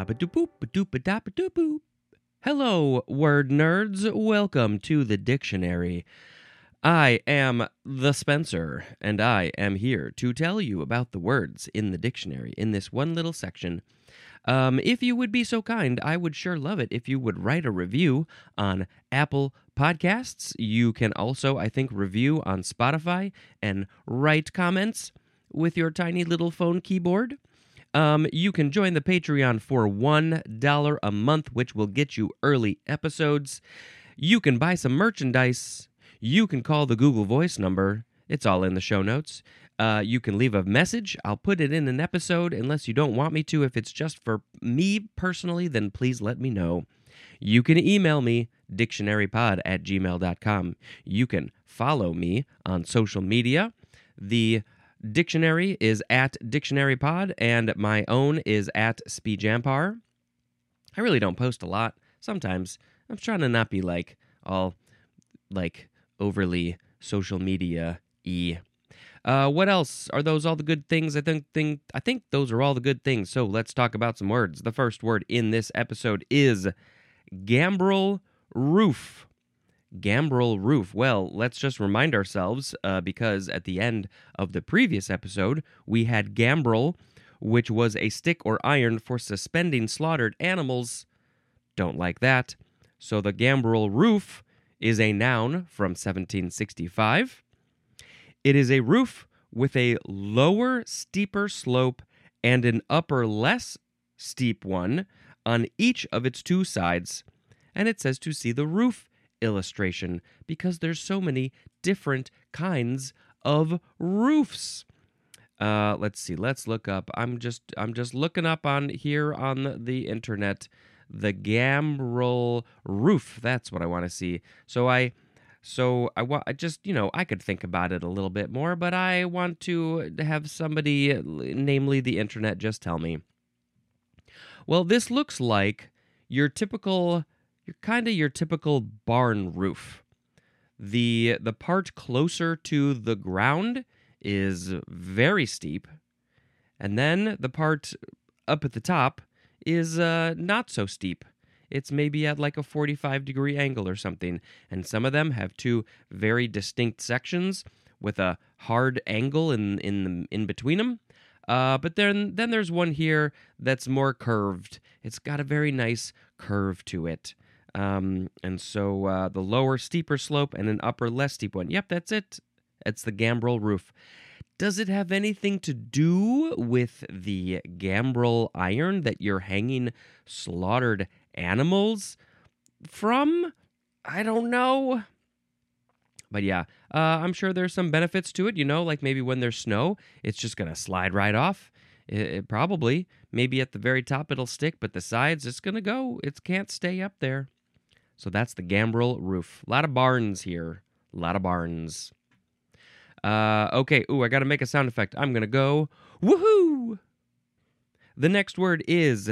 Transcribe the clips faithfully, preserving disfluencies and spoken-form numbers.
Ba-da-ba-doop, ba-doop-ba-da-ba-doop-boop. Hello, word nerds. Welcome to the dictionary. I am the Spencer, and I am here to tell you about the words in the dictionary in this one little section. Um, if you would be so kind, I would sure love it if you would write a review on Apple Podcasts. You can also, I think, review on Spotify and write comments with your tiny little phone keyboard. Um, you can join the Patreon for one dollar a month, which will get you early episodes. You can buy some merchandise. You can call the Google Voice number. It's all in the show notes. Uh, you can leave a message. I'll put it in an episode unless you don't want me to. If it's just for me personally, then please let me know. You can email me, dictionarypod at gmail dot com. You can follow me on social media. The Dictionary is at DictionaryPod, and my own is at SpeedJampar. I really don't post a lot. Sometimes I'm trying to not be like all like overly social media-y. Uh, what else? Are those all the good things? I think, think I think those are all the good things. So let's talk about some words. The first word in this episode is gambrel roof. Gambrel roof. Well, let's just remind ourselves, uh, because at the end of the previous episode, we had gambrel, which was a stick or iron for suspending slaughtered animals. Don't like that. So the gambrel roof is a noun from seventeen sixty-five. It is a roof with a lower, steeper slope and an upper, less steep one on each of its two sides. And it says to see the roof illustration because there's so many different kinds of roofs. Uh, let's see. Let's look up. I'm just I'm just looking up on here on the internet the gambrel roof. That's what I want to see. So I so I want I just, you know, I could think about it a little bit more, but I want to have somebody, namely the internet, just tell me. Well, this looks like your typical You're kind of your typical barn roof. The the part closer to the ground is very steep, and then the part up at the top is uh, not so steep. It's maybe at like a forty-five degree angle or something, and some of them have two very distinct sections with a hard angle in in in between them. Uh, but then then there's one here that's more curved. It's got a very nice curve to it. Um, and so uh, the lower, steeper slope and an upper, less steep one. Yep, that's it. It's the gambrel roof. Does it have anything to do with the gambrel iron that you're hanging slaughtered animals from? I don't know. But yeah, uh, I'm sure there's some benefits to it. You know, like maybe when there's snow, it's just going to slide right off. It, it probably. Maybe at the very top it'll stick, but the sides, it's going to go. It can't stay up there. So that's the gambrel roof. A lot of barns here. A lot of barns. Uh, okay, ooh, I got to make a sound effect. I'm going to go, woohoo! The next word is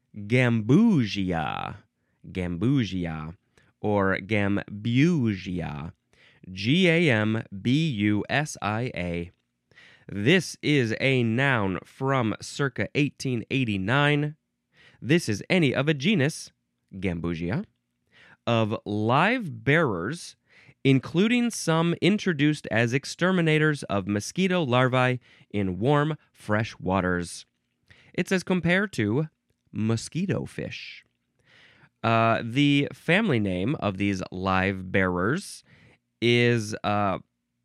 gambusia. Gambusia. Or gambusia. G A M B U S I A. This is a noun from circa eighteen eighty-nine. This is any of a genus, Gambusia, of live bearers, including some introduced as exterminators of mosquito larvae in warm, fresh waters. It's as compared to mosquito fish. Uh, the family name of these live bearers is uh,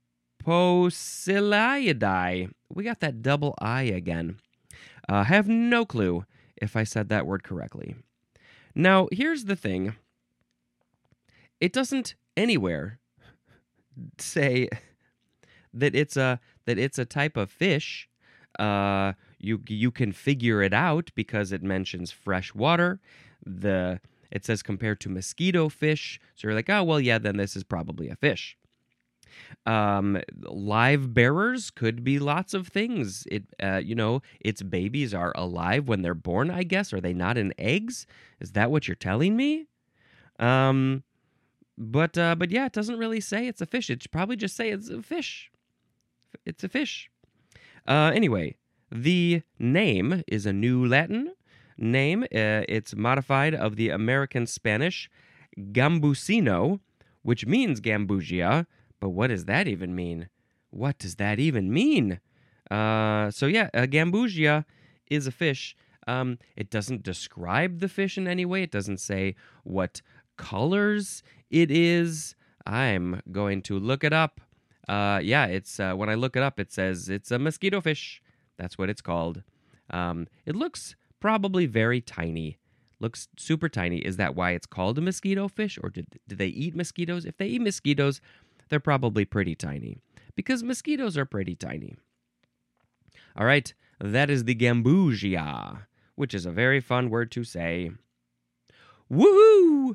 Poeciloidae. We got that double I again. I uh, have no clue if I said that word correctly. Now, here's the thing. It doesn't anywhere say that it's a that it's a type of fish. Uh, you you can figure it out because it mentions fresh water. The it says compared to mosquito fish, so you're like, oh well, yeah, then this is probably a fish. Um, live bearers could be lots of things. It uh, you know, its babies are alive when they're born. I guess are they not in eggs? Is that what you're telling me? Um. But uh, but yeah, it doesn't really say it's a fish. It should probably just say it's a fish. It's a fish. Uh, anyway, the name is a new Latin name. Uh, it's modified of the American Spanish gambusino, which means gambusia. But what does that even mean? What does that even mean? Uh, so yeah, a gambusia is a fish. Um, it doesn't describe the fish in any way. It doesn't say what colors it is. I'm going to look it up. Uh, yeah, it's uh, when I look it up, it says it's a mosquito fish. That's what it's called. Um, it looks probably very tiny. Looks super tiny. Is that why it's called a mosquito fish, or did did they eat mosquitoes? If they eat mosquitoes, they're probably pretty tiny because mosquitoes are pretty tiny. All right, that is the gambusia, which is a very fun word to say. Woohoo!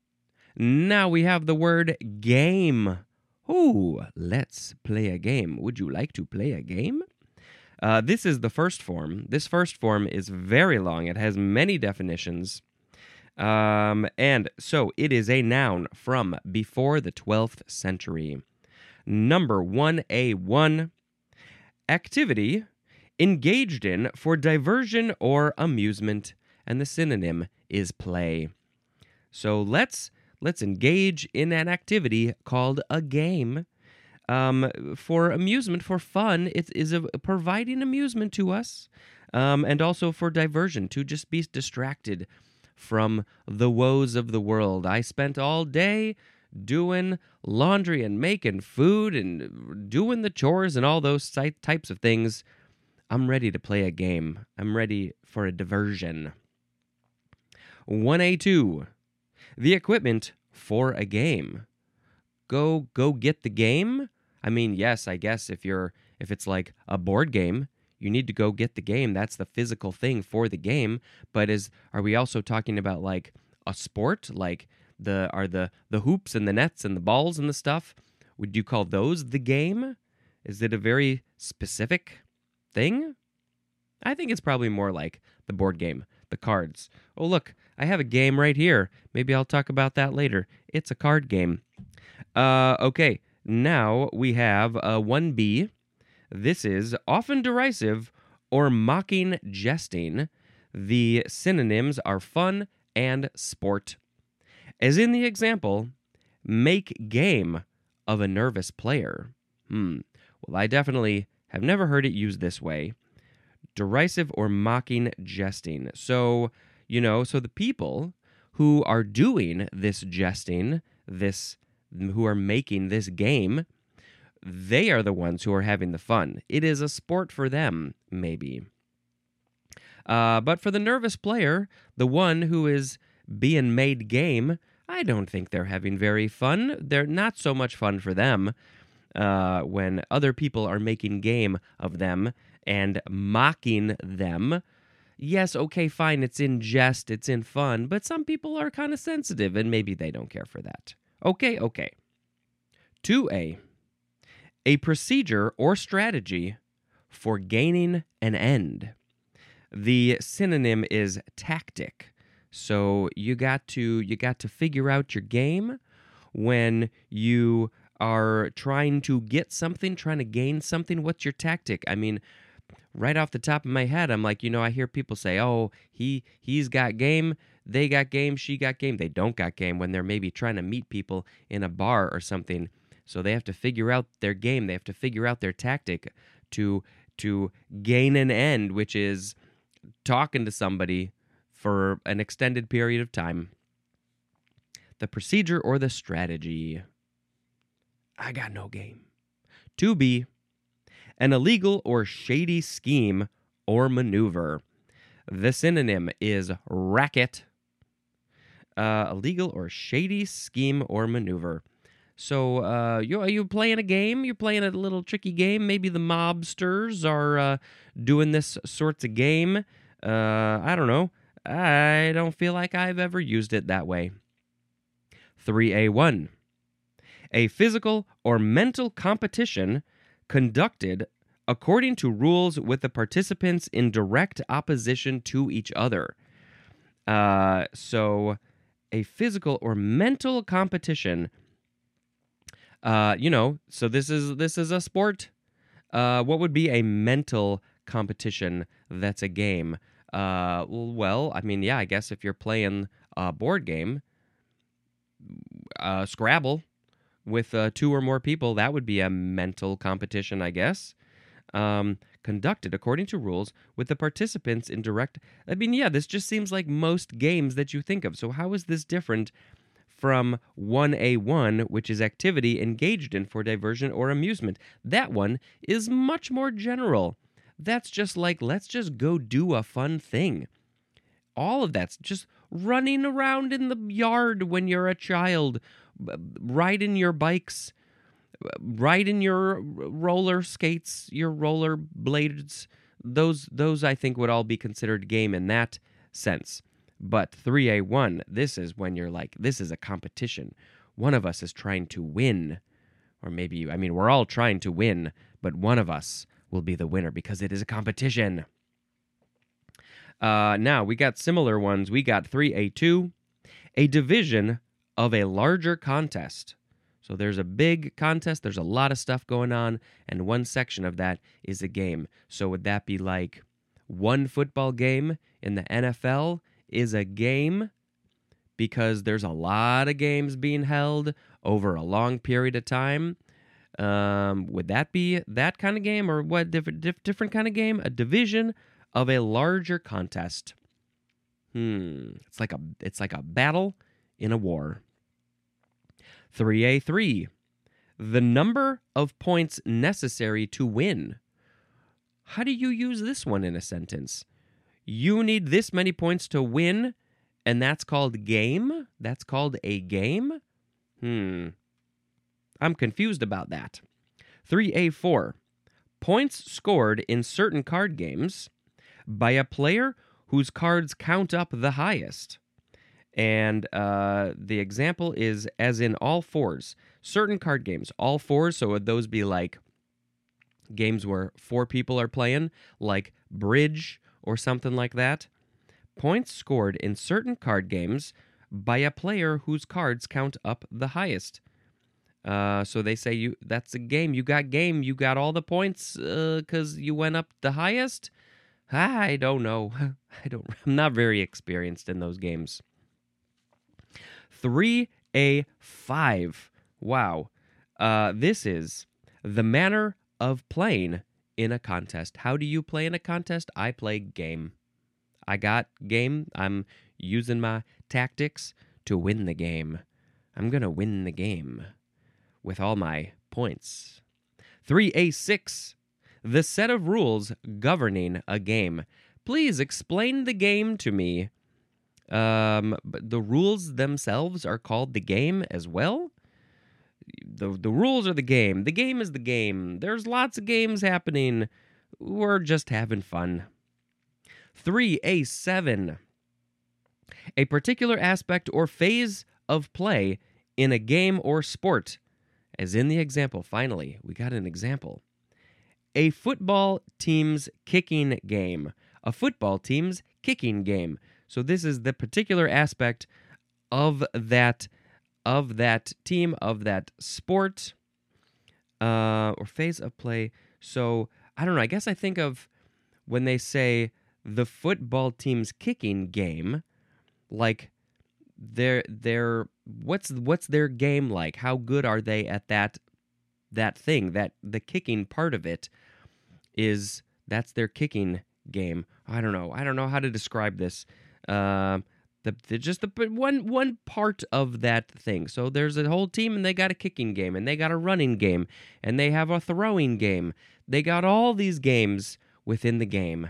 Now we have the word game. Oh, let's play a game. Would you like to play a game? Uh, this is the first form. This first form is very long. It has many definitions. Um, and so it is a noun from before the twelfth century. Number one A one, activity engaged in for diversion or amusement, and the synonym is play. So let's let's engage in an activity called a game. Um, for amusement, for fun, it is a, providing amusement to us, um, and also for diversion, to just be distracted from the woes of the world. I spent all day doing laundry and making food and doing the chores and all those types of things. I'm ready to play a game. I'm ready for a diversion. one A two, the equipment for a game. Go go get the game? I mean, yes, I guess if you're if it's like a board game, you need to go get the game. That's the physical thing for the game. But is are we also talking about like a sport? Like the are the the hoops and the nets and the balls and the stuff? Would you call those the game? Is it a very specific thing? I think it's probably more like the board game, the cards. Oh, look, I have a game right here. Maybe I'll talk about that later. It's a card game. Uh, okay, now we have uh, one B. This is often derisive or mocking jesting. The synonyms are fun and sport. As in the example, make game of a nervous player. Hmm. Well, I definitely have never heard it used this way. Derisive or mocking jesting. So, you know, so the people who are doing this jesting, this who are making this game, they are the ones who are having the fun. It is a sport for them, maybe. Uh, but for the nervous player, the one who is being made game, I don't think they're having very fun. They're not so much fun for them uh, when other people are making game of them and mocking them. Yes, okay, fine, it's in jest, it's in fun, but some people are kind of sensitive and maybe they don't care for that. Okay, okay. two A. A procedure or strategy for gaining an end. The synonym is tactic. So you got to you got to figure out your game when you are trying to get something, trying to gain something. What's your tactic? I mean, right off the top of my head, I'm like, you know, I hear people say, oh, he, he's got game, they got game, she got game. They don't got game when they're maybe trying to meet people in a bar or something. So they have to figure out their game. They have to figure out their tactic to, to gain an end, which is talking to somebody for an extended period of time. The procedure or the strategy. I got no game. two B. An illegal or shady scheme or maneuver. The synonym is racket. Uh, illegal or shady scheme or maneuver. So, uh, you are you playing a game? You're playing a little tricky game. Maybe the mobsters are uh, doing this sorts of game. Uh, I don't know. I don't feel like I've ever used it that way. three A one. A physical or mental competition conducted according to rules with the participants in direct opposition to each other. Uh, so, a physical or mental competition. Uh, you know, so this is this is a sport. Uh, what would be a mental competition that's a game? Uh, well, I mean, yeah, I guess if you're playing a board game, uh, Scrabble with uh, two or more people, that would be a mental competition, I guess. Um, conducted according to rules with the participants in direct. I mean, yeah, this just seems like most games that you think of. So, how is this different from one A one, which is activity engaged in for diversion or amusement? That one is much more general. That's just like, let's just go do a fun thing. All of that's just running around in the yard when you're a child, riding your bikes, riding your roller skates, your roller blades. Those, those I think would all be considered game in that sense. But three A one, this is when you're like, this is a competition. One of us is trying to win. Or maybe, I mean, we're all trying to win, but one of us will be the winner because it is a competition. Uh, now, we got similar ones. We got three A two, a division of a larger contest. So there's a big contest, there's a lot of stuff going on, and one section of that is a game. So would that be like one football game in the N F L is a game because there's a lot of games being held over a long period of time? Um, would that be that kind of game, or what different diff, different kind of game? A division of a larger contest. Hmm, it's like a it's like a battle in a war. three A three, the number of points necessary to win. How do you use this one in a sentence? You need this many points to win, and that's called game? That's called a game? Hmm. I'm confused about that. three A four, points scored in certain card games by a player whose cards count up the highest. And uh, the example is as in all fours. Certain card games, all fours, so would those be like games where four people are playing, like bridge or something like that? Points scored in certain card games by a player whose cards count up the highest. Uh, so they say you that's a game. You got game. You got all the points because uh, you went up the highest? I don't know. I don't. I'm not very experienced in those games. three A five. Wow. Uh, this is the manner of playing in a contest. How do you play in a contest? I play game. I got game. I'm using my tactics to win the game. I'm going to win the game with all my points. three A six. The set of rules governing a game. Please explain the game to me. Um, but the rules themselves are called the game as well? The, the rules are the game. The game is the game. There's lots of games happening. We're just having fun. three A seven. A particular aspect or phase of play in a game or sport. As in the example, finally, we got an example. A football team's kicking game. A football team's kicking game. So this is the particular aspect of that of that team, of that sport, uh, or phase of play. So I don't know. I guess I think of when they say the football team's kicking game, like their their what's what's their game like? How good are they at that that thing? That the kicking part of it is that's their kicking game. I don't know. I don't know how to describe this. Uh, the, the just the one one part of that thing. So there's a whole team, and they got a kicking game, and they got a running game, and they have a throwing game. They got all these games within the game.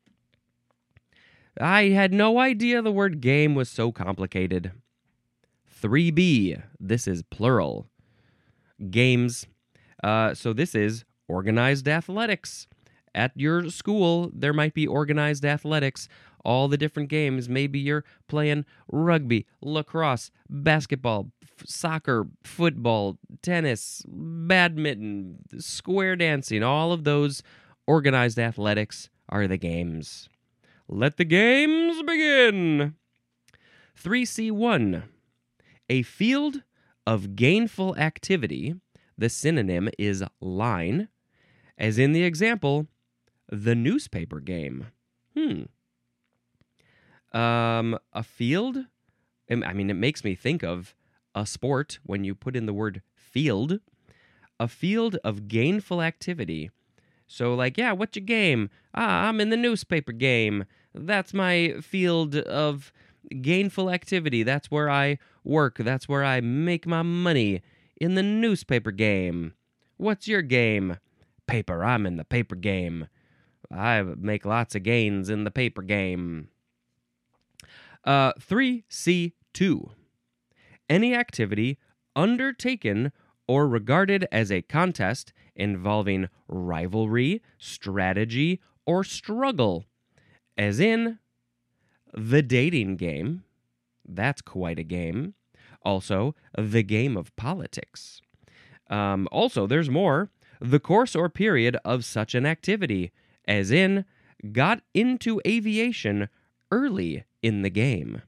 I had no idea the word game was so complicated. three B. This is plural. Games. Uh, so this is organized athletics. At your school, there might be organized athletics. All the different games. Maybe you're playing rugby, lacrosse, basketball, f- soccer, football, tennis, badminton, square dancing. All of those organized athletics are the games. Let the games begin. three C one. A field of gainful activity. The synonym is line. As in the example, the newspaper game. Hmm. Um, a field? Im- I mean, it makes me think of a sport when you put in the word field. A field of gainful activity. So, like, yeah, what's your game? Ah, I'm in the newspaper game. That's my field of gainful activity. That's where I work. That's where I make my money. In the newspaper game. What's your game? Paper. I'm in the paper game. I make lots of gains in the paper game. Uh, three C two. Any activity undertaken or regarded as a contest involving rivalry, strategy, or struggle, as in the dating game. That's quite a game. Also, the game of politics. Um, also, there's more. The course or period of such an activity, as in got into aviation early in the game.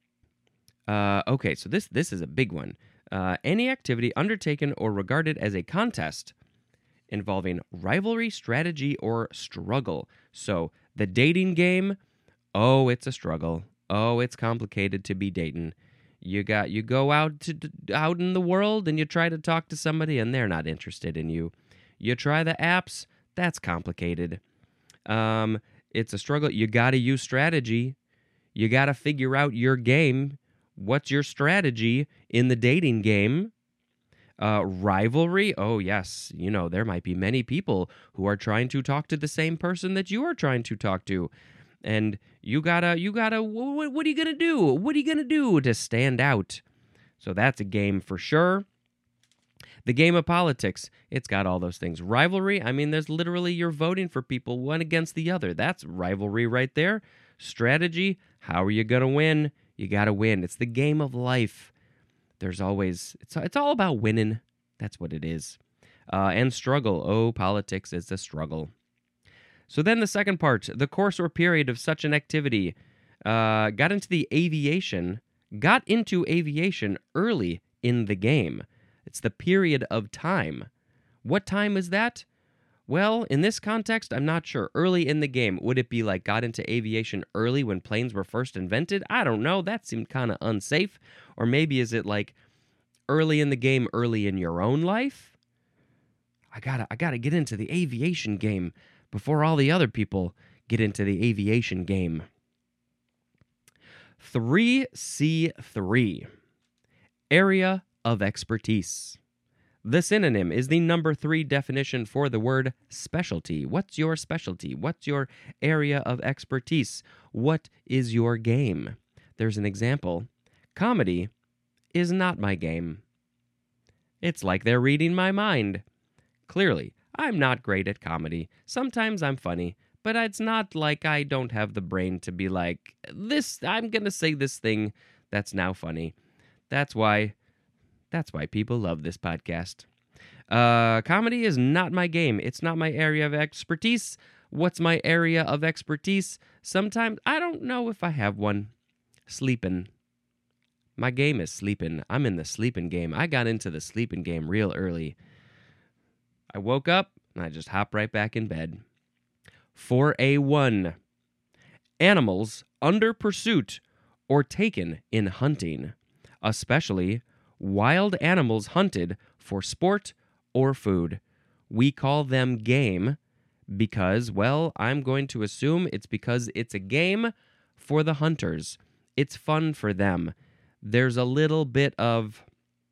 Uh, okay, so this this is a big one. Uh, any activity undertaken or regarded as a contest involving rivalry, strategy, or struggle. So the dating game, oh, it's a struggle. Oh, it's complicated to be dating. You got you go out to out in the world and you try to talk to somebody and they're not interested in you. You try the apps, that's complicated. Um, it's a struggle. You got to use strategy. You got to figure out your game. What's your strategy in the dating game? Uh, rivalry? Oh, yes. You know, there might be many people who are trying to talk to the same person that you are trying to talk to. And you gotta, you gotta, what, what are you gonna do? What are you gonna do to stand out? So that's a game for sure. The game of politics, it's got all those things. Rivalry, I mean, there's literally you're voting for people one against the other. That's rivalry right there. Strategy, how are you gonna win? You gotta win. It's the game of life. There's always, it's, it's all about winning. That's what it is. Uh, and struggle. Oh, politics is a struggle. So then the second part, the course or period of such an activity, uh, got into the aviation, got into aviation early in the game. It's the period of time. What time is that? Well, in this context, I'm not sure. Early in the game, would it be like got into aviation early when planes were first invented? I don't know. That seemed kind of unsafe. Or maybe is it like early in the game, early in your own life? I gotta, I gotta get into the aviation game before all the other people get into the aviation game. three C three. Area of expertise. The synonym is the number three definition for the word specialty. What's your specialty? What's your area of expertise? What is your game? There's an example. Comedy is not my game. It's like they're reading my mind. Clearly, I'm not great at comedy. Sometimes I'm funny, but it's not like I don't have the brain to be like, this, I'm going to say this thing that's now funny. That's why... That's why people love this podcast. Uh, comedy is not my game. It's not my area of expertise. What's my area of expertise? Sometimes I don't know if I have one. Sleeping. My game is sleeping. I'm in the sleeping game. I got into the sleeping game real early. I woke up and I just hopped right back in bed. four A one. Animals under pursuit or taken in hunting, especially wild animals hunted for sport or food. We call them game because, well, I'm going to assume it's because it's a game for the hunters. It's fun for them. There's a little bit of,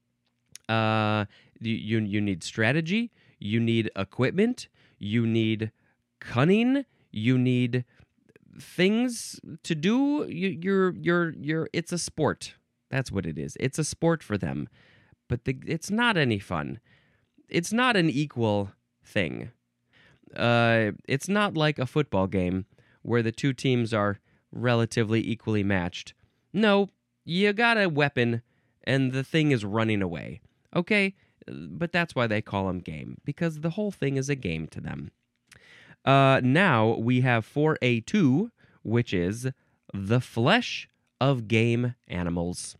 uh, you, you need strategy, you need equipment, you need cunning, you need things to do. You, you're, you're, you're, it's a sport. That's what it is. It's a sport for them, but the, it's not any fun. It's not an equal thing. Uh, it's not like a football game where the two teams are relatively equally matched. No, you got a weapon and the thing is running away. Okay, but that's why they call them game, because the whole thing is a game to them. Uh, now we have four A two, which is the flesh of game animals.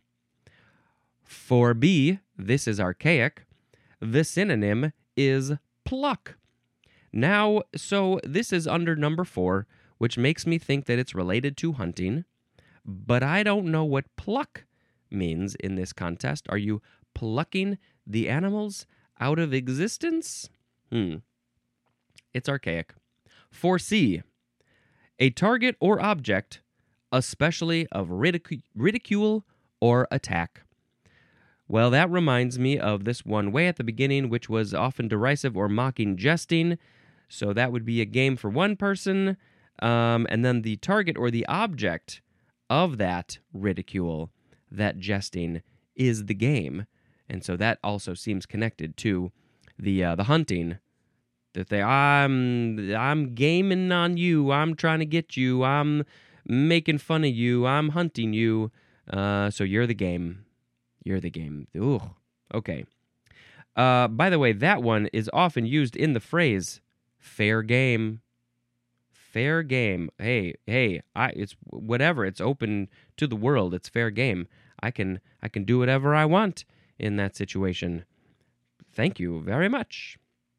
four B, this is archaic. The synonym is pluck. Now, so this is under number four, which makes me think that it's related to hunting. but I don't know what pluck means in this contest. Are you plucking the animals out of existence? Hmm. It's archaic. Foresee. A target or object, especially of ridic- ridicule or attack. Well, that reminds me of this one way at the beginning, which was often derisive or mocking jesting. So that would be a game for one person. Um, and then the target or the object of that ridicule, that jesting, is the game. And so that also seems connected to the uh, the hunting. That they, I'm, I'm gaming on you. I'm trying to get you. I'm making fun of you. I'm hunting you. Uh, so you're the game. You're the game. Ooh, okay. Uh, by the way, that one is often used in the phrase "fair game." Fair game. Hey, hey, I. It's whatever. It's open to the world. It's fair game. I can, I can do whatever I want in that situation. Thank you very much.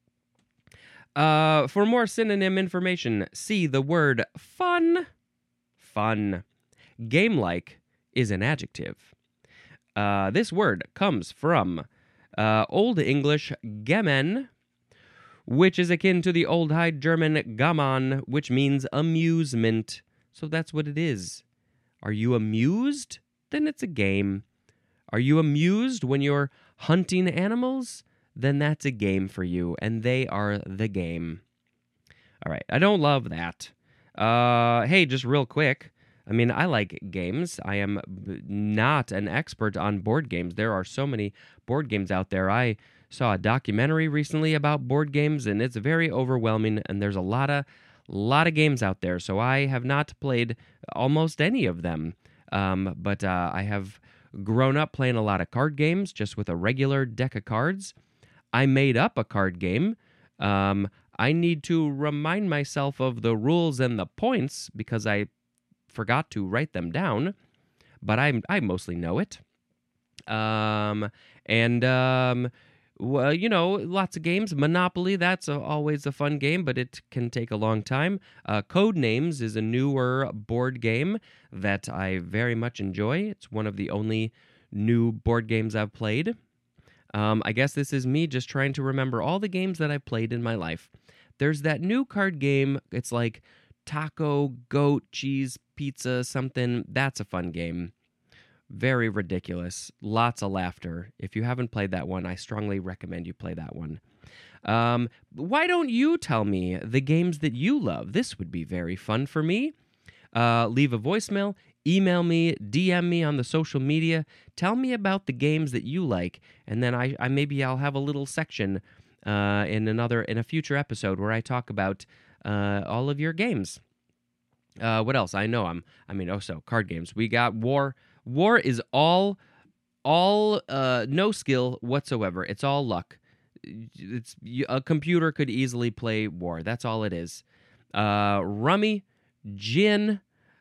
Uh, for more synonym information, see the word fun. Fun. Game-like is an adjective. Uh, this word comes from uh, Old English gemen, which is akin to the Old High German gammon, which means amusement. So that's what it is. Are you amused? Then it's a game. Are you amused when you're hunting animals? Then that's a game for you, and they are the game. All right, I don't love that. Uh, hey, just real quick. I mean, I like games. I am not an expert on board games. There are so many board games out there. I saw a documentary recently about board games, and it's very overwhelming, and there's a lot of, lot of games out there. So I have not played almost any of them, um, but uh, I have grown up playing a lot of card games just with a regular deck of cards. I made up a card game. Um, I need to remind myself of the rules and the points because I forgot to write them down, but I I mostly know it. Um, and um, well, you know, lots of games. Monopoly, that's a, always a fun game, but it can take a long time. Uh, Codenames is a newer board game that I very much enjoy. It's one of the only new board games I've played. Um, I guess this is me just trying to remember all the games that I've played in my life. There's that new card game. It's like taco, goat, cheese, pizza, something. That's a fun game. Very ridiculous. Lots of laughter. If you haven't played that one, I strongly recommend you play that one. Um, why don't you tell me the games that you love? This would be very fun for me. Uh, leave a voicemail, email me, D M me on the social media. Tell me about the games that you like, and then I, I maybe I'll have a little section uh, in another in a future episode where I talk about uh, all of your games. Uh, what else? I know I'm. I mean, oh, so card games. We got War. War is all, all uh, no skill whatsoever. It's all luck. It's a computer could easily play War. That's all it is. Uh, Rummy. Gin,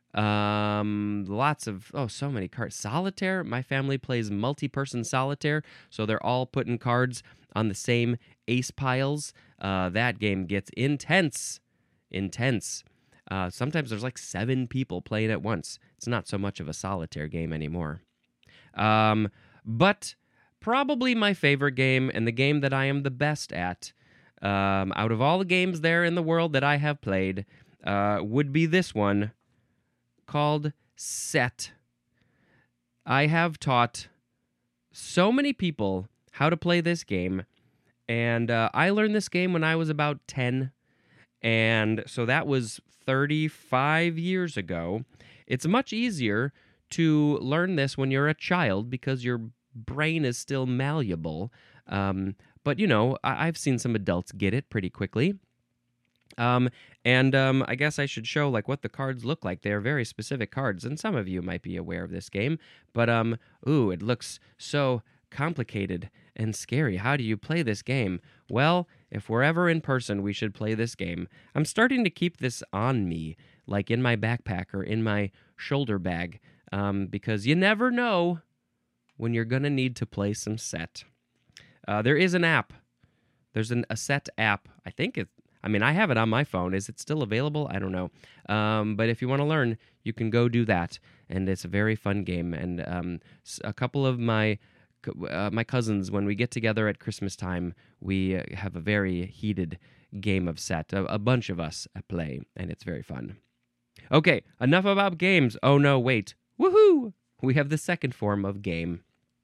um, lots of, oh, so many cards. Solitaire, my family plays multi-person solitaire, so they're all putting cards on the same ace piles. Uh, that game gets intense, intense. Uh, sometimes there's like seven people playing at once. It's not so much of a solitaire game anymore. Um, but probably my favorite game and the game that I am the best at, um, out of all the games there in the world that I have played, Uh, would be this one called Set. I have taught so many people how to play this game, and uh, I learned this game when I was about ten, and so that was thirty-five years ago. It's much easier to learn this when you're a child because your brain is still malleable, um, but, you know, I- I've seen some adults get it pretty quickly. Um, and um, I guess I should show like what the cards look like. They are very specific cards, and some of you might be aware of this game. But um, ooh, it looks so complicated and scary. How do you play this game? Well, if we're ever in person, we should play this game. I'm starting to keep this on me, like in my backpack or in my shoulder bag, um, because you never know when you're gonna need to play some Set. Uh, there is an app. There's an a Set app. I think it. I mean, I have it on my phone. Is it still available? I don't know. Um, but if you want to learn, you can go do that, and it's a very fun game. And um, a couple of my uh, my cousins, when we get together at Christmas time, we uh, have a very heated game of set. A, a bunch of us play, and it's very fun. Okay, enough about games. Oh no, wait. Woohoo! We have the second form of game.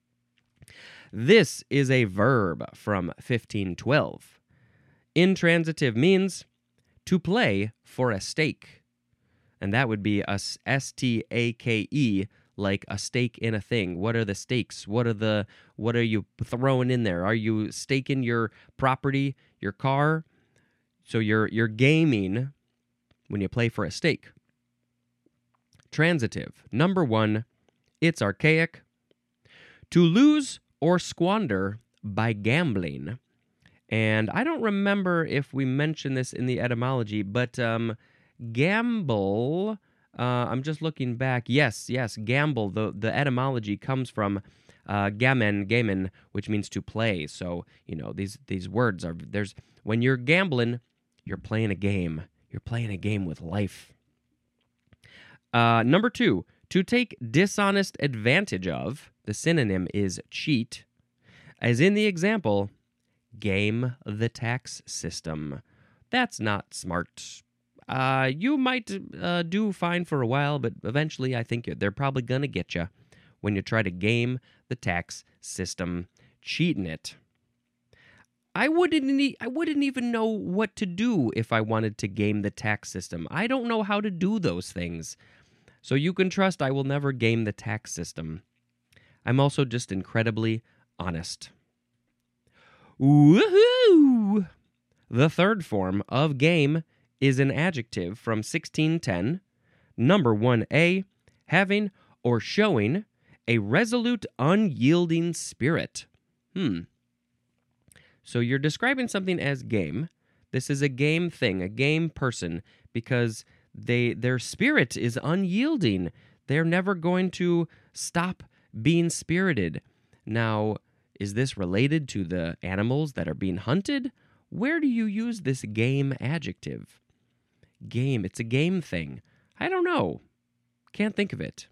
This is a verb from fifteen twelve. Intransitive means to play for a stake. And that would be a S T A K E, like a stake in a thing. What are the stakes? What are the what are you throwing in there? Are you staking your property, your car? So you're you're gaming when you play for a stake. Transitive. Number one, it's archaic. To lose or squander by gambling. And I don't remember if we mentioned this in the etymology, but um, gamble, uh, I'm just looking back. Yes, yes, gamble, the, the etymology comes from uh, gamen, gamen, which means to play. So, you know, these, these words are, there's, when you're gambling, you're playing a game. You're playing a game with life. Uh, number two, to take dishonest advantage of, the synonym is cheat. As in the example, game the tax system. That's not smart. Uh, you might uh, do fine for a while, but eventually I think they're probably going to get you when you try to game the tax system, cheating it. I wouldn't e- I wouldn't even know what to do if I wanted to game the tax system. I don't know how to do those things. So you can trust I will never game the tax system. I'm also just incredibly honest. Woohoo! The third form of game is an adjective from sixteen ten. Number one A, having or showing a resolute, unyielding spirit. Hmm. So you're describing something as game. This is a game thing, a game person, because they their spirit is unyielding. They're never going to stop being spirited. Now, is this related to the animals that are being hunted? Where do you use this game adjective? Game, it's a game thing. I don't know. Can't think of it.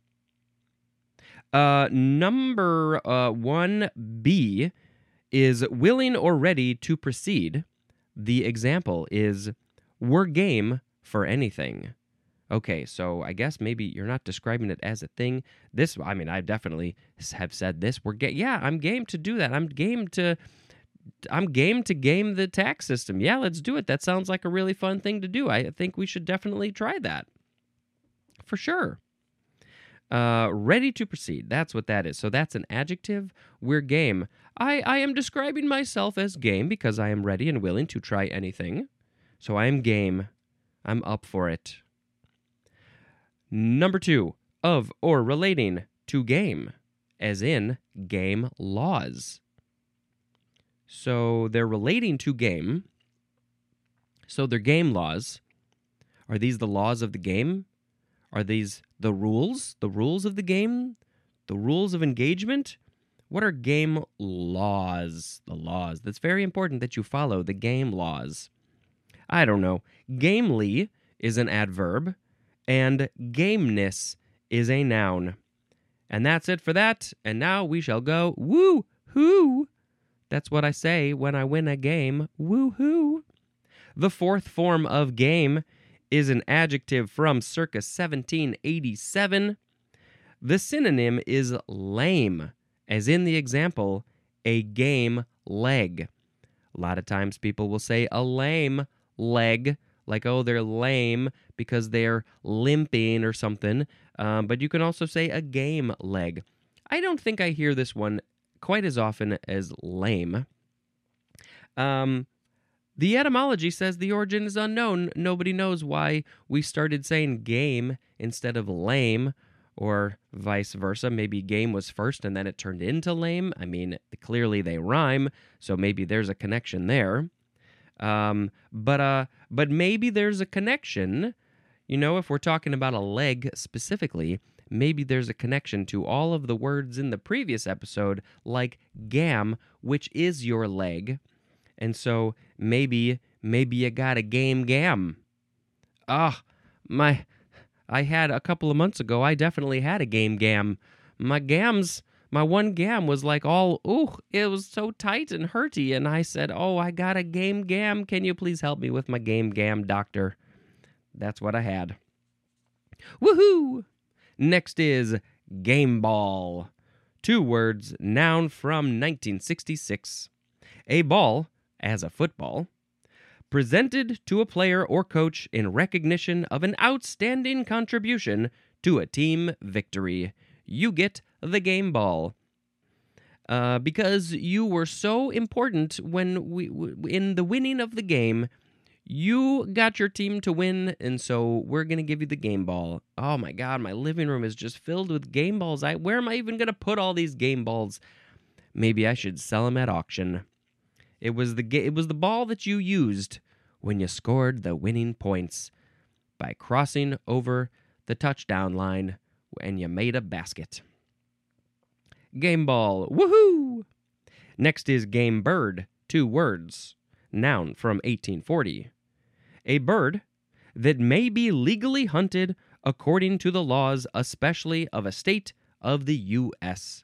Uh, number uh, one B is willing or ready to proceed. The example is, we're game for anything. Okay, so I guess maybe you're not describing it as a thing. This, I mean, I definitely have said this. We're ga- yeah, I'm game to do that. I'm game to, I'm game to game the tax system. Yeah, let's do it. That sounds like a really fun thing to do. I think we should definitely try that. For sure. Uh, ready to proceed. That's what that is. So that's an adjective. We're game. I, I am describing myself as game because I am ready and willing to try anything. So I am game. I'm up for it. Number two, of or relating to game, as in game laws. So they're relating to game. So they're game laws. Are these the laws of the game? Are these the rules? The rules of the game? The rules of engagement? What are game laws? The laws. That's very important that you follow the game laws. I don't know. Gamely is an adverb, and gameness is a noun. And that's it for that. And now we shall go woo-hoo. That's what I say when I win a game. Woo-hoo. The fourth form of game is an adjective from circa seventeen eighty-seven. The synonym is lame, as in the example, a game leg. A lot of times people will say a lame leg, like, oh, they're lame because they're limping or something. Um, but you can also say a game leg. I don't think I hear this one quite as often as lame. Um, the etymology says the origin is unknown. Nobody knows why we started saying game instead of lame, or vice versa. Maybe game was first and then it turned into lame. I mean, clearly they rhyme, so maybe there's a connection there. Um, but uh, but maybe there's a connection, you know, if we're talking about a leg specifically, maybe there's a connection to all of the words in the previous episode, like gam, which is your leg. And so maybe, maybe you got a game gam. Ah, my, I had a couple of months ago, I definitely had a game gam. My gams, my one gam was like all, ooh, it was so tight and hurty. And I said, oh, I got a game gam. Can you please help me with my game gam, doctor? That's what I had. Woohoo! Next is game ball. Two words, noun from nineteen sixty-six. A ball, as a football, presented to a player or coach in recognition of an outstanding contribution to a team victory. You get the game ball. Uh, because you were so important when we w- in the winning of the game, you got your team to win, and so we're going to give you the game ball. Oh my God, my living room is just filled with game balls. I, where am I even going to put all these game balls? Maybe I should sell them at auction. It was the ga- it was the ball that you used when you scored the winning points by crossing over the touchdown line and you made a basket. Game ball, woohoo! Next is game bird, two words, noun from eighteen forty. A bird that may be legally hunted according to the laws, especially of a state of the U S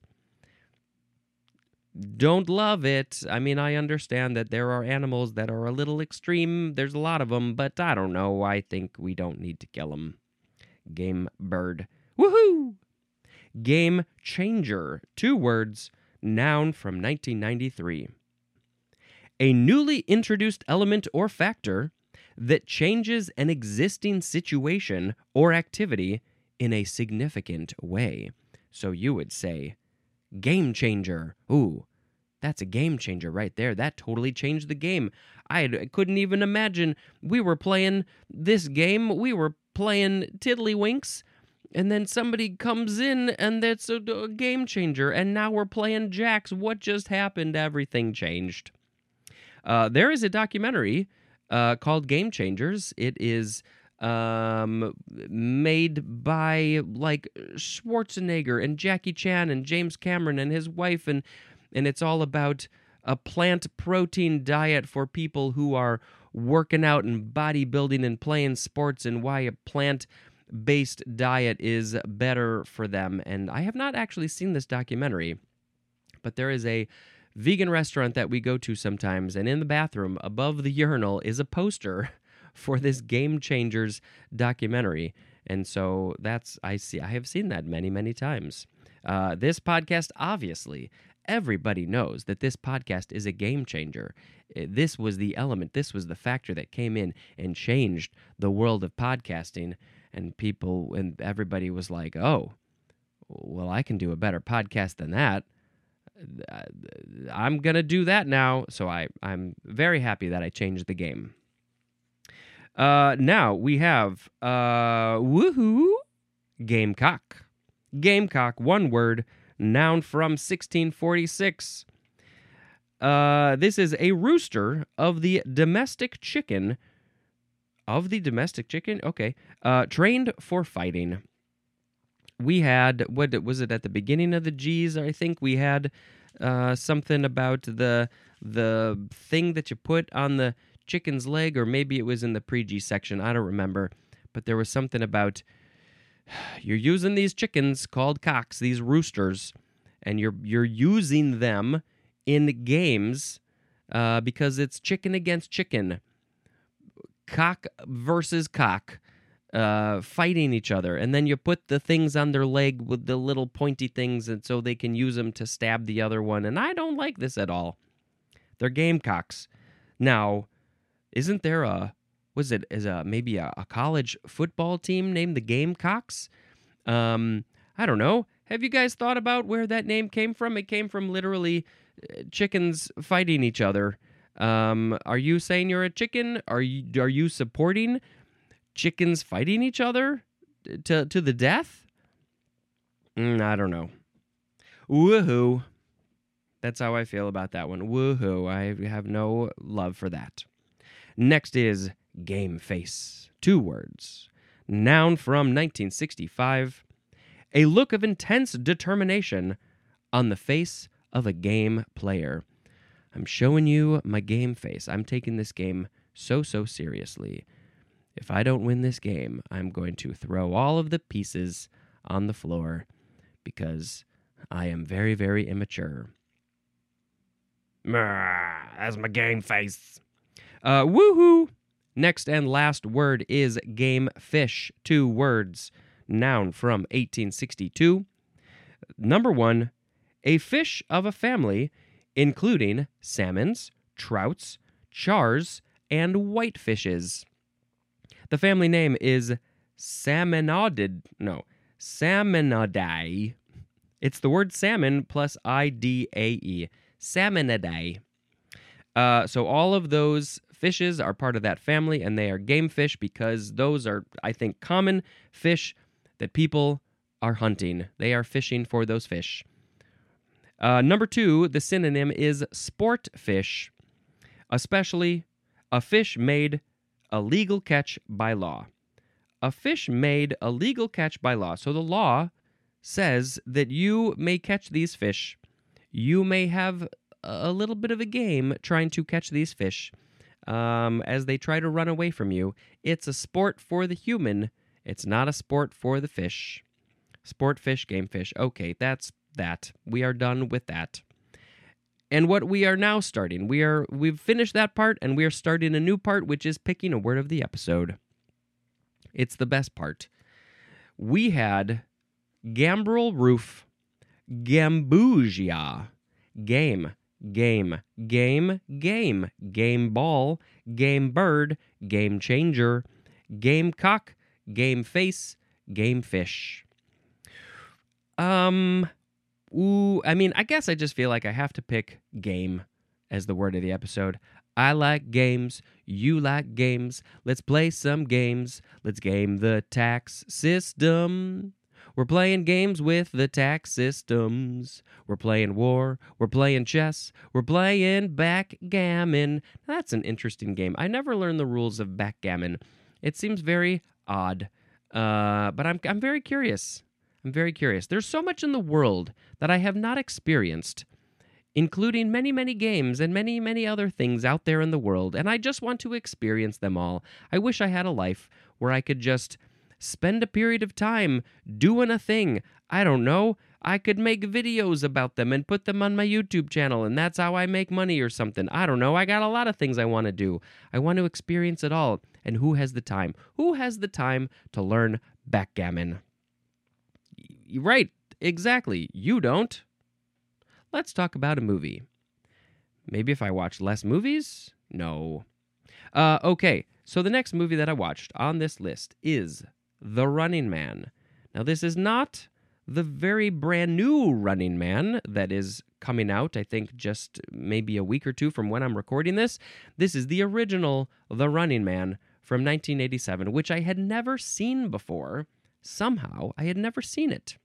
Don't love it. I mean, I understand that there are animals that are a little extreme. There's a lot of them, but I don't know. I think we don't need to kill them. Game bird. Woohoo! Game changer. Two words. Noun from nineteen ninety-three. A newly introduced element or factor that changes an existing situation or activity in a significant way. So you would say, game changer. Ooh, that's a game changer right there. That totally changed the game. I, I couldn't even imagine. We were playing this game. We were playing Tiddlywinks, and then somebody comes in, and that's a, a game changer. And now we're playing Jacks. What just happened? Everything changed. Uh, there is a documentary uh, called Game Changers. It is um, made by like Schwarzenegger and Jackie Chan and James Cameron and his wife, and and it's all about a plant protein diet for people who are working out and bodybuilding and playing sports, and why a plant-based diet is better for them. And I have not actually seen this documentary, but there is a vegan restaurant that we go to sometimes, and in the bathroom above the urinal is a poster for this Game Changers documentary. And so that's, I see, I have seen that many, many times. Uh, this podcast, obviously, everybody knows that this podcast is a game changer. This was the element, this was the factor that came in and changed the world of podcasting. And people, and everybody was like, oh, well, I can do a better podcast than that. I'm going to do that now. So I, I'm very happy that I changed the game. Uh, now we have, uh, woohoo, gamecock. Gamecock, one word, noun from sixteen forty-six. Uh, this is a rooster of the domestic chicken. Of the domestic chicken? Okay. Uh, trained for fighting. We had, what was it at the beginning of the G's? I think we had uh, something about the the thing that you put on the chicken's leg, or maybe it was in the pre-G section. I don't remember. But there was something about you're using these chickens called cocks, these roosters, and you're you're using them in games uh, because it's chicken against chicken. Cock versus cock. Uh, fighting each other, and then you put the things on their leg with the little pointy things, and so they can use them to stab the other one. And I don't like this at all. They're gamecocks. Now, isn't there a was it is a maybe a, a college football team named the Gamecocks? Um, I don't know. Have you guys thought about where that name came from? It came from literally uh, chickens fighting each other. Um, are you saying you're a chicken? Are you are you supporting chickens fighting each other to to the death? Mm, I don't know. Woohoo. That's how I feel about that one. Woohoo. I have no love for that. Next is game face. Two words. Noun from nineteen sixty-five. A look of intense determination on the face of a game player. I'm showing you my game face. I'm taking this game so, so seriously. If I don't win this game, I'm going to throw all of the pieces on the floor because I am very, very immature. That's my game face. Uh, woohoo! Next and last word is game fish. Two words. Noun from eighteen sixty-two. Number one, a fish of a family including salmons, trouts, chars, and whitefishes. The family name is Salmonidid. No, Salmonidae. It's the word salmon plus I D A E. Salmonidae. Uh, so all of those fishes are part of that family, and they are game fish because those are, I think, common fish that people are hunting. They are fishing for those fish. Uh, number two, the synonym is sport fish, especially a fish made a legal catch by law. A fish made a legal catch by law. So the law says that you may catch these fish. You may have a little bit of a game trying to catch these fish um, as they try to run away from you. It's a sport for the human. It's not a sport for the fish. Sport fish, game fish. Okay, that's that. We are done with that. And what we are now starting, we are we've finished that part, and we are starting a new part, which is picking a word of the episode. It's the best part. We had gambrel roof, gambusia, game, game, game, game, game ball, game bird, game changer, gamecock, game face, game fish. Um, ooh, I mean, I guess I just feel like I have to pick game as the word of the episode. I like games. You like games. Let's play some games. Let's game the tax system. We're playing games with the tax systems. We're playing war. We're playing chess. We're playing backgammon. That's an interesting game. I never learned the rules of backgammon. It seems very odd, uh, but I'm I'm very curious. I'm very curious. There's so much in the world that I have not experienced, including many, many games and many, many other things out there in the world, and I just want to experience them all. I wish I had a life where I could just spend a period of time doing a thing. I don't know. I could make videos about them and put them on my YouTube channel, and that's how I make money or something. I don't know. I got a lot of things I want to do. I want to experience it all. And who has the time? Who has the time to learn backgammon? Right, exactly. You don't. Let's talk about a movie. Maybe if I watch less movies? No. Uh, okay, so the next movie that I watched on this list is The Running Man. Now, this is not the very brand new Running Man that is coming out, I think, just maybe a week or two from when I'm recording this. This is the original The Running Man from nineteen eighty-seven, which I had never seen before. Somehow, I had never seen it.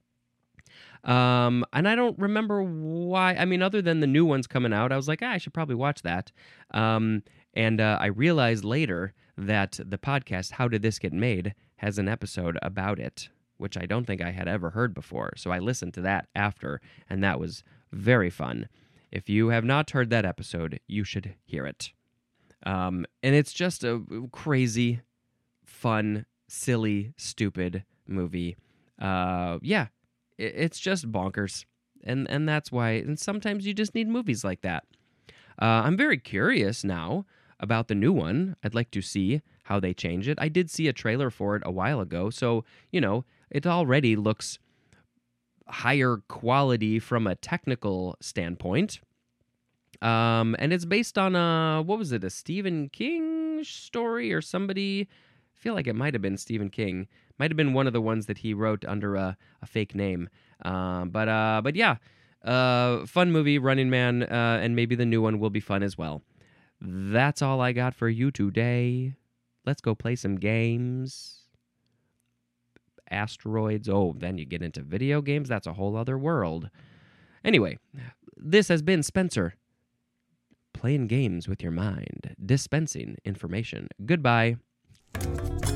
Um, and I don't remember why. I mean, other than the new ones coming out, I was like, ah, I should probably watch that. Um, and uh, I realized later that the podcast, How Did This Get Made, has an episode about it, which I don't think I had ever heard before. So I listened to that after, and that was very fun. If you have not heard that episode, you should hear it. Um, and it's just a crazy, fun, silly, stupid movie. Uh, yeah. It's just bonkers, and and that's why. And sometimes you just need movies like that. Uh, I'm very curious now about the new one. I'd like to see how they change it. I did see a trailer for it a while ago, so you know it already looks higher quality from a technical standpoint. Um, and it's based on a what was it? A Stephen King story or somebody? I feel like it might have been Stephen King. Might have been one of the ones that he wrote under a, a fake name. Uh, but uh, but yeah, uh, fun movie, Running Man, uh, and maybe the new one will be fun as well. That's all I got for you today. Let's go play some games. Asteroids. Oh, then you get into video games. That's a whole other world. Anyway, this has been Spencer. Playing games with your mind. Dispensing information. Goodbye.